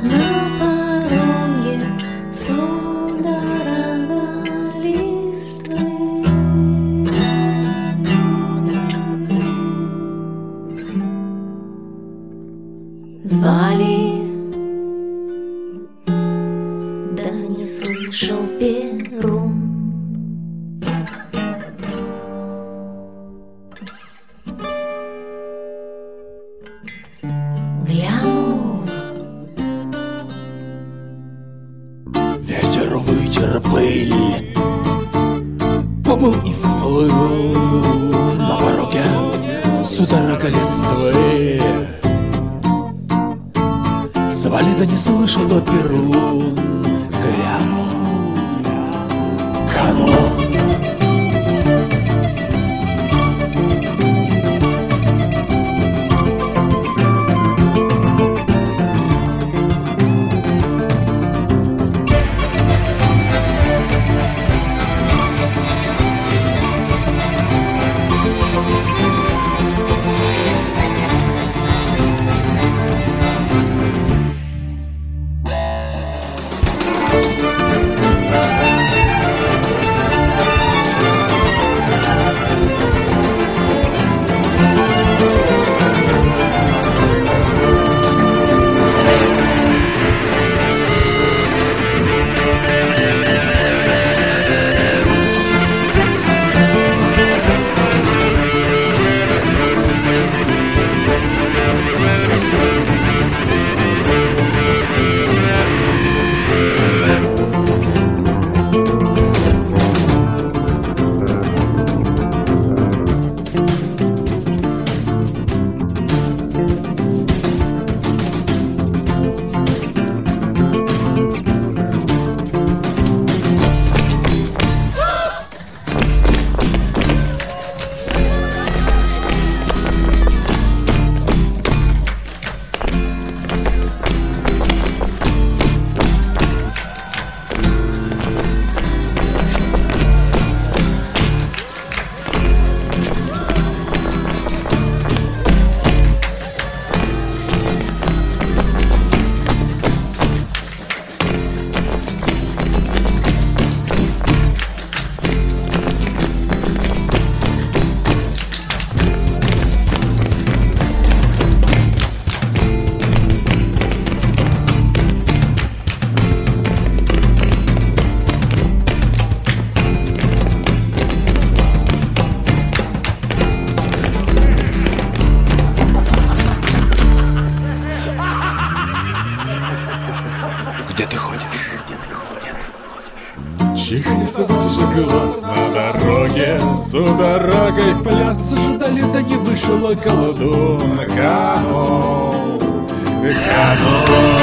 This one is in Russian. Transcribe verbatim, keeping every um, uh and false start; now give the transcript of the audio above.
На пороге судорога листвы. Звали, да не слышал Перун. Глянул, ветер вытер пыль, побыл и сплыл на пороге судорога листвы. Звали, да не слышал до Перун. Глянул, канул. Где ты ходишь? Где ты ходишь? Чихни все тише глаз на дороге, судорогой в пляс ожидали, да не вышел колдун. Канул, канул.